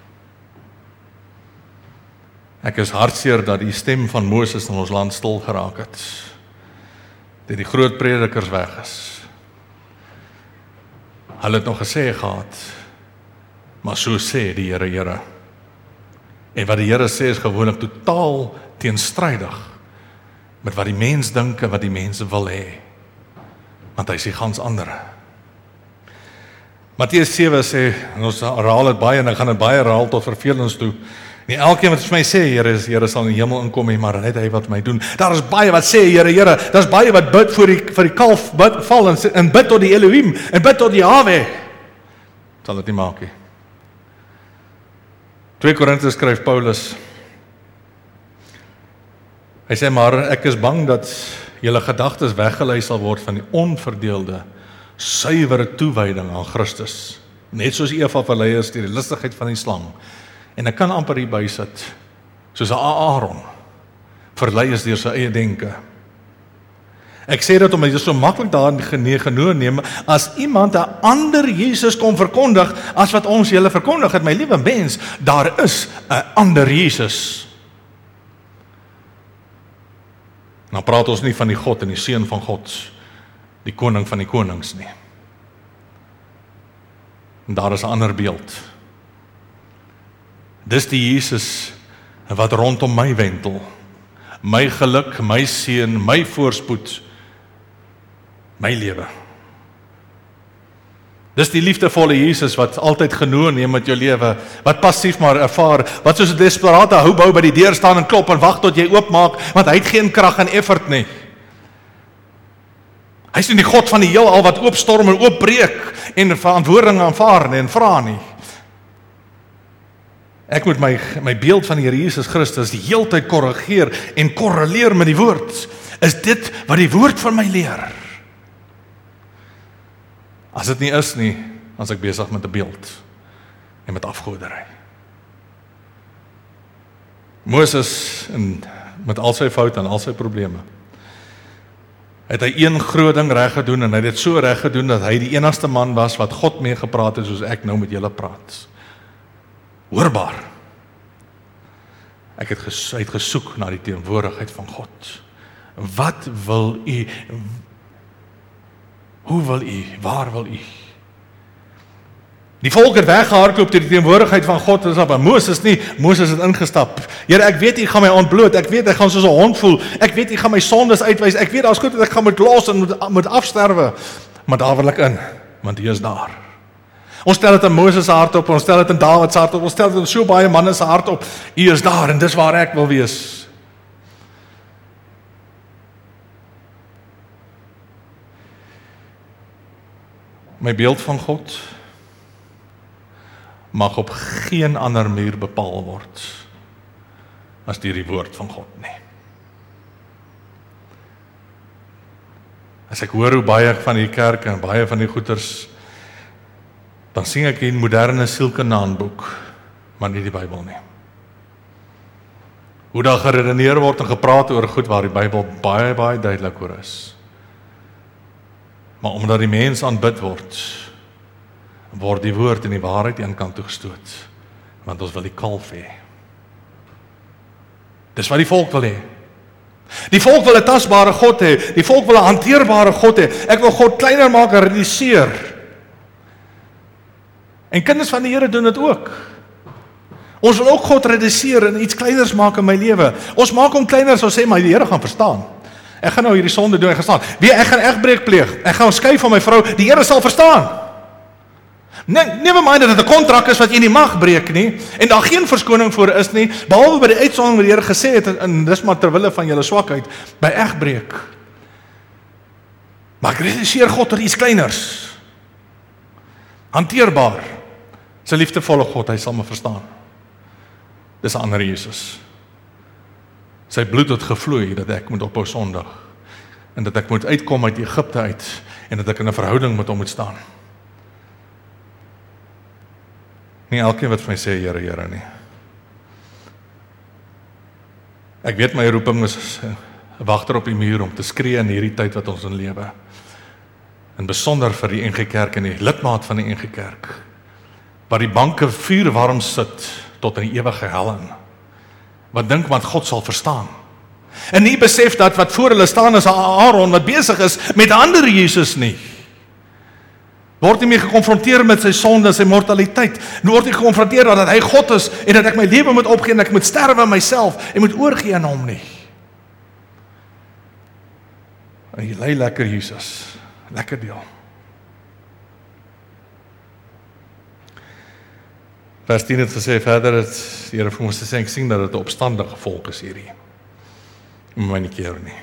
Ek is hartseer dat die stem van Moses in ons land stil geraak het. Dat die groot predikers weg is. Hulle het nog gesê gehad, maar so sê die Here, Here. En wat die Here sê is gewoonlik totaal teenstrydig met wat die mens dink en wat die mense wil hê. Want hy sê gans andere. Matteus sewe sê, en ons herhaal dit baie en ek gaan dit baie herhaal tot vervelings toe. Nie elkeen wat vir my sê, Here, is Here sal in die hemel inkom, maar net hy wat my doen. Daar is baie wat sê, Here, Here, daar is baie wat bid vir die, vir die kalf, bid, val en, en bid tot die Elohim, en bid tot die Yahweh. Sal dit nie maak nie. twee Korintiërs skryf Paulus, hy sê, maar ek is bang dat julle gedagtes weggelei sal word van die onverdeelde, suiwere toewyding aan Christus. Net soos Eva verlei is deur die lustigheid van die slang. En ek kan amper hier by sit, soos 'n Aaron, verlei is deur sy eie denke. Ek sê dit omdat jy so maklik daar genoeg neem, as iemand 'n ander Jesus kom verkondig, as wat ons julle verkondig het, my liewe mens, daar is 'n ander Jesus. Nou praat ons nie van die God en die Seun van God, die koning van die konings nie. En daar is 'n ander beeld. Dis die Jesus wat rondom my wentel. My geluk, my seën, my voorspoed, my lewe. Dis die liefdevolle Jesus wat altyd genoeg neem met jou lewe, wat passief maar ervaar, wat soos 'n desperate houbou by die deur staan en klop en wag tot jy oopmaak, want hy het geen krag en effort nie. Hy is nie die God van die heelal wat oopstorm en oopbreek en verantwoording aanvaar nie en vra nie. Ek moet my, my beeld van die Here Jesus Christus die heeltyd korrigeer en korreleer met die woord. Is dit wat die woord van my leer? As dit nie is nie, dan is ek besig met 'n beeld en met afgoderry. Moses, en met al sy foute en al sy probleme, het hy een groot ding reg gedoen, en hy het dit so reg gedoen, dat hy die enigste man was, wat God mee gepraat het, soos ek nou met julle praat. Hoorbaar. Ek het, ges, het gesoek na die teenwoordigheid van God. Wat wil u, hoe wil u, waar wil u? Die volk het weggehardloop ter die teenwoordigheid van God, en maar Moses nie, Moses het ingestap. Here, ek weet u gaan my ontbloot, ek weet ek gaan soos 'n hond voel, ek weet u gaan my sondes uitwys, ek weet daar's goed dat ek gaan moet los en moet, moet afsterwe, maar daar wil ek in, want u is daar. Ons stel dit in Moses se hart op, ons stel dit in Dawid se hart op, ons stel dit in so baie manne se hart op, u is daar, en dis waar ek wil wees. My beeld van God mag op geen ander manier bepaal word as deur die woord van God nie. As ek hoor hoe baie van die kerk en baie van die goeters, dan sien ek in moderne sielkundehandboek, maar nie die Bybel nie. Hoe daar geredeneer word en gepraat oor goed waar die Bybel baie, baie duidelik oor is. Maar omdat die mens aanbid word, word die woord en die waarheid een kant toe gestoot, want ons wil die kalf hê. Dis wat die volk wil hê. Die volk wil 'n tasbare God hê, die volk wil 'n hanteerbare God hê. Ek wil God kleiner maak en reduseer. En kinders van die Here doen dit ook. Ons wil ook God reduseer en iets kleiners maak in my lewe. Ons maak hom kleiner, so sê maar die Here gaan verstaan. Ek gaan nou hierdie sonde doen, ek gaan staan. Wie, ek gaan egbreek pleeg. Ek gaan skei van my vrou, die Here sal verstaan. Nee, never mind dat dit 'n kontrak is wat jy nie mag breek nie, en daar geen verskoning voor is nie, behalwe by die uitsondering wat die Here gesê het, en dis maar terwille van julle swakheid, by egbreek. Maar ek realiseer God tot iets kleiners. Hanteerbaar. Sy liefdevolle God, hy sal my verstaan. Dis 'n ander Jesus. Sy bloed het gevloei, dat ek moet ophou sondig, en dat ek moet uitkom uit Egipte uit, en dat ek in 'n verhouding met hom moet staan. Nie elkeen wat vir my sê, Here, Here nie. Ek weet my roeping is 'n wagter op die muur om te skree in hierdie tyd wat ons in lewe. En besonder vir die N G Kerk en die lidmaat van die N G Kerk, waar die banke vuurwarm sit tot in die ewige hel in. Wat dink wat God sal verstaan. En nie besef dat wat voor hulle staan is Aaron wat besig is met 'n ander Jesus nie. Word nie meer gekonfronteer met sy sonde en sy mortaliteit. Word nie gekonfronteer dat hy God is en dat ek my lewe moet opgee en ek moet sterwe aan myself en moet oorgee aan hom nie. En jy lei lekker Jesus. Lekker deel. Vers tien het gesê verder het die Here vir ons gesê, ek sien dat dit 'n opstandige volk is hierdie. Moet my nie keer nie.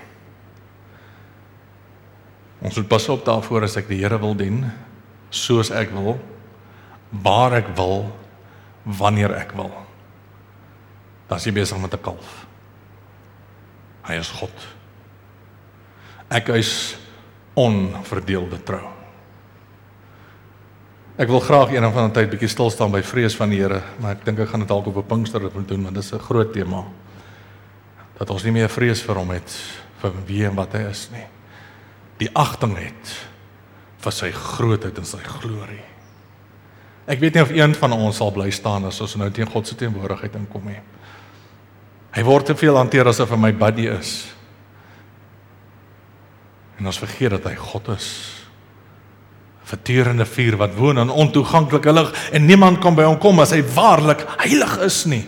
Ons moet pas op daarvoor as ek die Here wil dien, soos ek wil, waar ek wil, wanneer ek wil. Dan is jy besig met 'n kalf. Hy is God. Ek is onverdeelde trou. Ek wil graag eendag van 'n tyd bietjie stil staan by vrees van die Here, maar ek dink ek gaan dit dalk op 'n Pinkster moet doen, want dit is 'n groot tema. Dat ons nie meer vrees vir hom het, vir wie en wat hy is nie. Die agting het vir sy grootheid en sy glorie. Ek weet nie of een van ons sal bly staan as ons nou teen God se teenwoordigheid inkom nie. Hy word te veel hanteer asof hy my buddy is. En ons vergeet dat hy God is. Verterende vuur wat woon in ontoeganklike lig en niemand kan by hom kom as hy waarlik heilig is nie.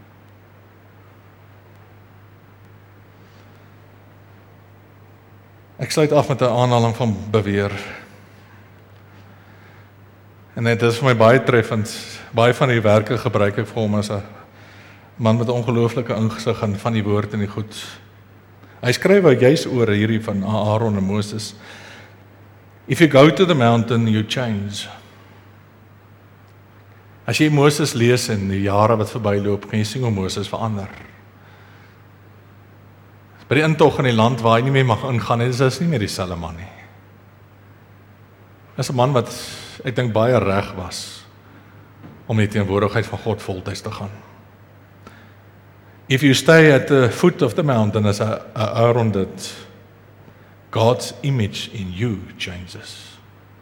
Ek sluit af met 'n aanhaling van beweer. En dit is vir my baie treffend. Baie van die werke gebruik ek vir hom as 'n man met 'n ongelooflike ingesig in van die woord en die goed. Hy skryf juis oor hierdie van Aaron en Moses. If you go to the mountain, you change. As jy Moses lees in die jare wat verbyloop, kan jy sien hoe Moses verander. By die intog in die land waar hy nie meer mag ingaan, is hy nie meer dieselfde man nie. Dis 'n man wat, ek dink, baie reg was om in die teenwoordigheid van God voltyds te gaan. If you stay at the foot of the mountain, as Aaron did, God's image in you changes.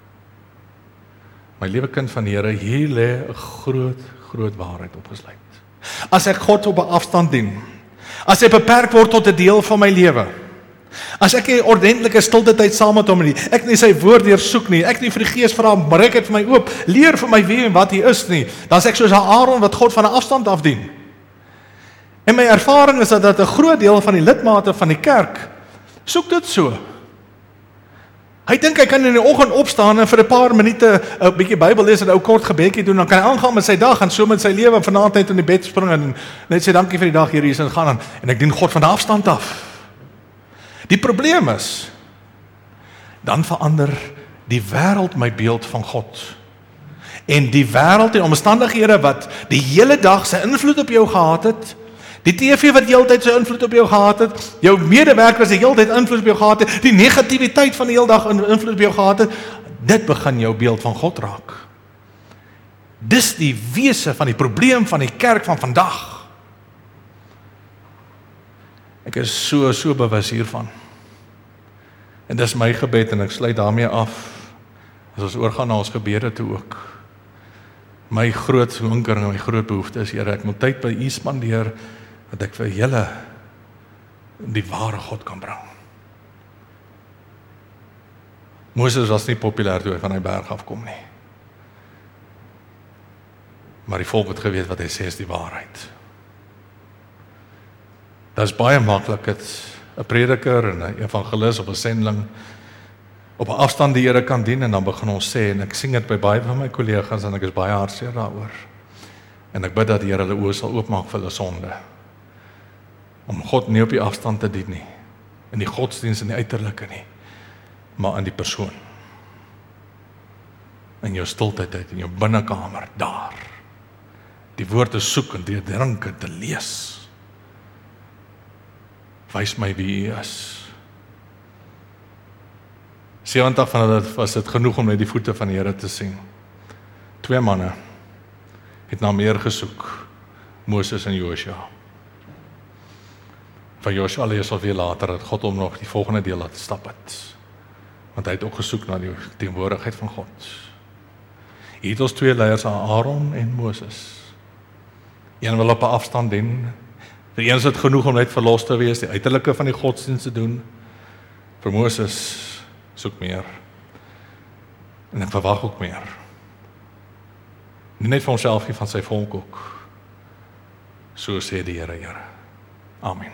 My liewe kind van die Here, hier lê 'n groot, groot waarheid opgesluit. As ek God op 'n afstand dien, as hy beperk word tot 'n deel van my lewe, as ek 'n ordentlike stilte tyd saam met hom nie, ek nie sy woord deursoek nie, ek nie vir die Gees vra, breek dit vir my oop, leer vir my wie en wat hy is nie, dan is ek soos 'n Aaron wat God van 'n afstand af dien. En my ervaring is dat dat 'n groot deel van die lidmate van die kerk soek dit so. Hy dink hy kan in die oggend opstaan en vir 'n paar minute 'n bietjie Bybel lees en 'n ou kort gebedjie doen, dan kan hy aangaan met sy dag en so met sy lewe en vanaand net in die bed spring en net sê dankie vir die dag, Here Jesus, en gaan aan en ek dien God van 'n afstand af. Die probleem is, dan verander die wêreld my beeld van God. En die wêreld en omstandighede wat die hele dag sy invloed op jou gehad het, die T V wat die hele tyd sy invloed op jou gehad het, jou medewerkers die hele tyd invloed op jou gehad het, die negativiteit van die hele dag invloed op jou gehad het, dit begin jou beeld van God raak. Dis die wese van die probleem van die kerk van vandag. Ek is so, so bewus hiervan. En dis my gebed en ek sluit daarmee af, as ons oorgaan na ons gebede toe ook. My groot honger en my groot behoefte is, Here, ek moet tyd by U spandeer, dat ek vir julle die ware God kan bring. Moses was nie populêr toe hy van die berg afkom nie. Maar die volk het geweet wat hy sê is die waarheid. Dit is baie maklik dat 'n prediker en 'n evangelis of 'n sendeling op 'n afstand die Here kan dien en dan begin ons sê, en ek sien dit by baie van my kollegas en ek is baie hartseer daaroor. En ek bid dat die Here hulle oë sal oopmaak vir hulle sonde. Om God nie op die afstand te dien nie, in die godsdienst en die uiterlike nie, maar in die persoon. In jou stiltyd, in jou binnekamer, daar. Die woord te soek en te drink en te lees. Wys my wie U is. sewentig van hulle was dit genoeg om net die voete van die Here te sien. Twee manne het na meer gesoek, Moses en Joshua. Van Joshua lees al weer later dat God hom nog die volgende deel laat stap het. Want hy het ook gesoek na die teenwoordigheid van God. Hier het ons twee leiers, Aaron en Moses. Een wil op 'n afstand dien. Vir een is dit genoeg om net verlos te wees, die uiterlike van die godsdienst te doen. Vir Moses soek meer. En ek verwag ook meer. Nie net vir homself nie, van sy volk ook. So sê die Here, Here. Amen.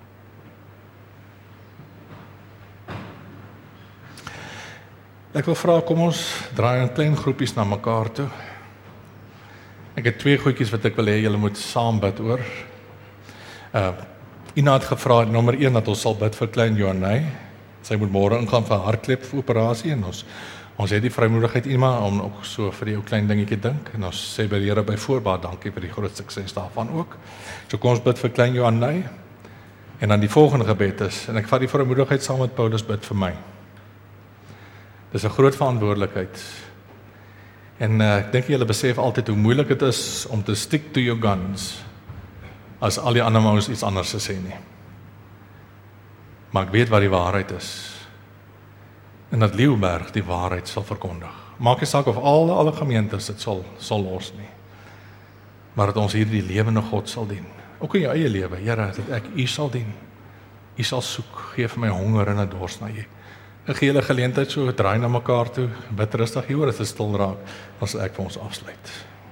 Ek wil vra, kom ons draai in klein groepies na mekaar toe. Ek het twee goedjies wat ek wil hê julle moet saam bid oor. Uh, Ina het gevra, nommer een, dat ons sal bid vir klein Johanay. Sy moet môre ingaan vir 'n hartklep-operasie en ons ons het die vrymoedigheid Ima om ook so vir die ou klein dingetjie dink en ons sê by die Here by voorbaat dankie vir die groot sukses daarvan ook. So kom ons bid vir klein Johanay. En dan die volgende gebed is, en ek vat die vrymoedigheid saam met Paulus bid vir my. Dis 'n groot verantwoordelikheid. En uh, ek dink julle besef altyd hoe moeilik dit is om te stick to your guns as al die ander mens iets anders te sê nie. Maar ek weet wat die waarheid is. En dat Leeuberg die waarheid sal verkondig. Maak nie saak of al alle gemeentes dit sal sal los nie. Maar dat ons hier die lewende God sal dien. Ook in jou eie lewe, Here, dat ek U sal dien. U sal soek, gee vir my honger en 'n dors na U. Ek gee julle geleentheid so draai na mekaar toe, bid rustig hier oor as dit stil raak, as ek vir ons afsluit.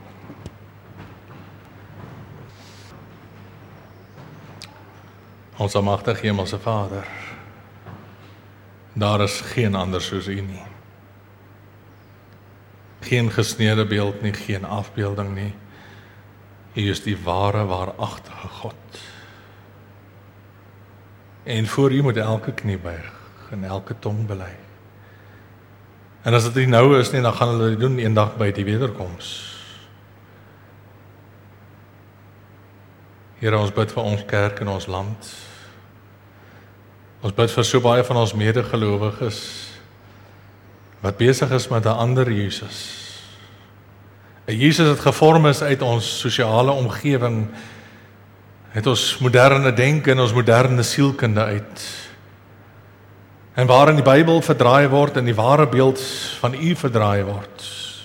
Ons almagtige Hemelse Vader, daar is geen ander soos U nie. Geen gesneede beeld nie, geen afbeelding nie. U is die ware, waaragtige God. En voor U moet elke knie buig en elke tong bely. En as dit nie nou is nie, dan gaan hulle dit doen eendag by die wederkoms. Here, ons bid vir ons kerk en ons land. Ons bid vir so baie van ons medegelowiges wat besig is met 'n ander Jesus. 'n Jesus wat gevorm is uit ons sosiale omgewing, uit ons moderne denke en ons moderne sielkunde uit. En waarin die Bybel verdraai word en die ware beeld van U verdraai word.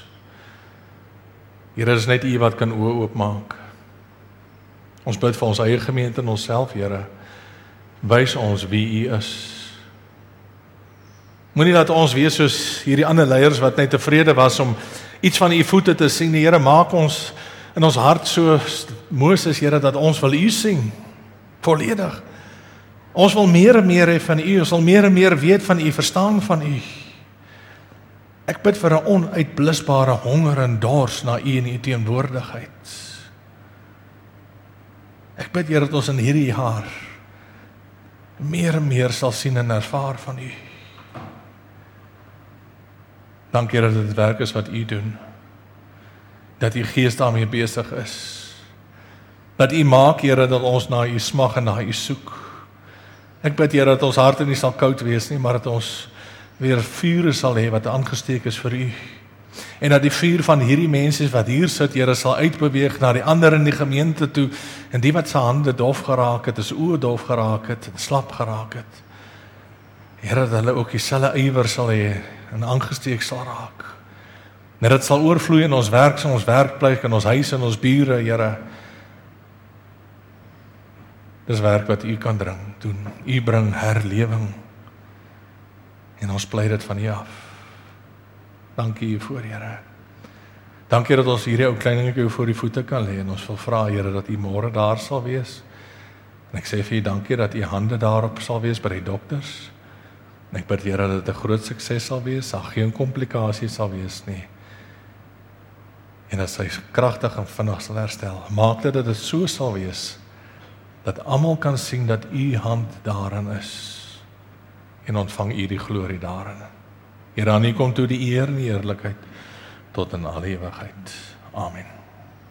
Here, is net U wat kan oë oopmaak. Ons bid vir ons eie gemeente en onsself, Here. Wys ons wie U is. Moenie dat ons wees soos hierdie ander leiers wat net tevrede was om iets van U voete te sien. Die Here, maak ons in ons hart so Moses, Here, dat ons wil U sien. Volledig. Ons wil meer en meer hê van U. Ons wil meer en meer weet van U, verstaan van U. Ek bid vir 'n onuitblusbare honger en dors na U en U teenwoordigheid. Ek bid, Here, dat ons in hierdie jaar meer en meer sal sien en ervaar van U. Dankie dat dit werk is wat U doen. Dat U Gees daarmee besig is. Dat U maak, Here, dat ons na U smag en na U soek. Ek bid, Here, dat ons harte nie sal koud wees nie, maar dat ons weer vure sal hê wat aangesteek is vir U. En dat die vuur van hierdie mense wat hier sit, Here, sal uitbeweeg na die ander in die gemeente toe, en die wat se hande dof geraak het, is oë dof geraak het, en slap geraak het. Here, dat hulle ook dieselfde ywer sal hê, en aangesteek sal raak. En dit sal oorvloei in ons werk, in ons werkplek, in ons huis, in ons bure, Here. Dis werk wat U kan dring, doen. U bring herlewing. En ons pleit dit van U af. Dankie U voor, Here. Dankie dat ons hierdie ou kleiningetjie voor U voete kan lê, en ons wil vra, Here, dat U môre daar sal wees. En ek sê vir U dankie dat U hande daarop sal wees by die dokters. En ek bid, Here, dat dit 'n groot sukses sal wees, daar geen komplikasies sal wees nie. En dat sy kragtig en vinnig sal herstel. Maak dit dat dit so sal wees, dat almal kan sien dat U hand daarin is, en ontvang U die glorie daarin. Here, aan U kom toe die eer en die eerlikheid, tot in alle ewigheid. Amen.